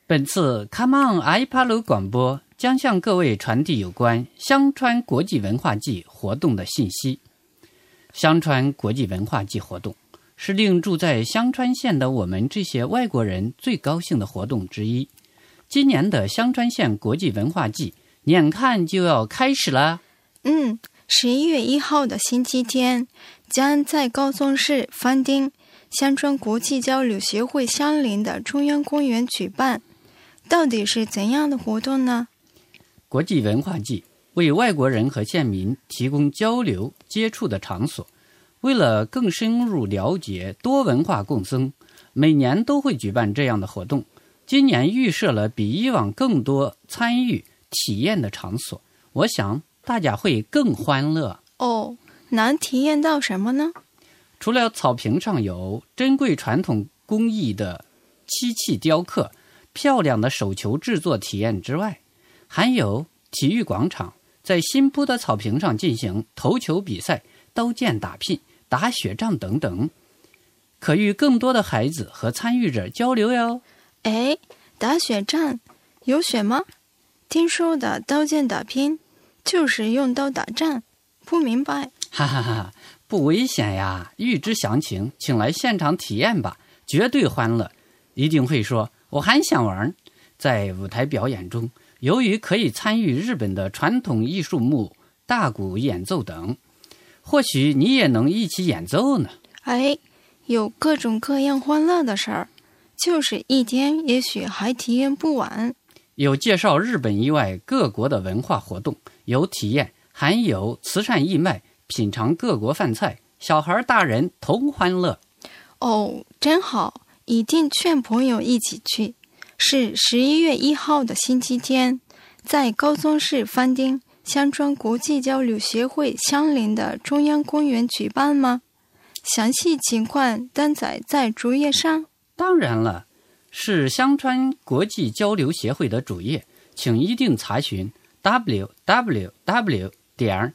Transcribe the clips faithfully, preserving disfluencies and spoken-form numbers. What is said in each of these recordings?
本次 Come on 阿伊帕鲁广播将向各位传递有关香川国际文化季活动的信息。香川国际文化季活动是令住在香川县的我们这些外国人最高兴的活动之一。今年的香川县国际文化季眼看就要开始了。 嗯，十一月一号的星期天将在高松市饭町香川国际交流协会相邻的中央公园举办。到底是怎样的活动呢？ 国际文化季为外国人和县民提供交流接触的场所，为了更深入了解多文化共生，每年都会举办这样的活动。今年预设了比以往更多参与体验的场所，我想大家会更欢乐。 哦，能体验到什么呢？ 除了草坪上有珍贵传统工艺的漆器雕刻、漂亮的手球制作体验之外，还有体育广场，在新铺的草坪上进行投球比赛、刀剑打拼、打雪仗等等，可与更多的孩子和参与者交流哟。 哎，打雪仗有雪吗？听说的刀剑打拼就是用刀打仗，不明白。 哈哈哈，不危险呀！预知详情，请来现场体验吧，绝对欢乐。一定会说我还想玩。在舞台表演中，由于可以参与日本的传统艺术木大鼓演奏等，或许你也能一起演奏呢。 哎，有各种各样欢乐的事儿，就是一天也许还体验不完。 有介绍日本以外各国的文化活动，有体验，还有慈善义卖，品尝各国饭菜，小孩大人同欢乐。 哦，真好，一定劝朋友一起去。是十一月一号的星期天，在高松市饭町香川国际交流协会相邻的中央公园举办吗？详细情况登载在主页上。 当然了，是香川国际交流协会的主页，请一定查询 double u double u double u 点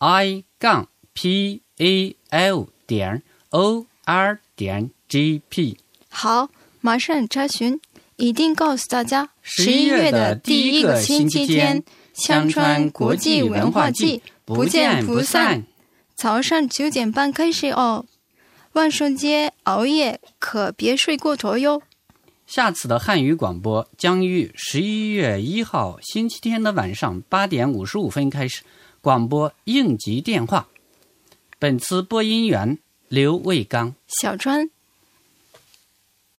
i 杠 p a l 点 o r 点 g p。 好，马上查询。一定告诉大家， 十一月的第一个星期天，香川国际文化季不见不散。 早上九点半开始哦，万圣节熬夜可别睡过头哟。 下次的汉语广播将于十一月一号星期天的晚上八点五十五分开始，广播应急电话。本次播音员刘卫刚、 小川。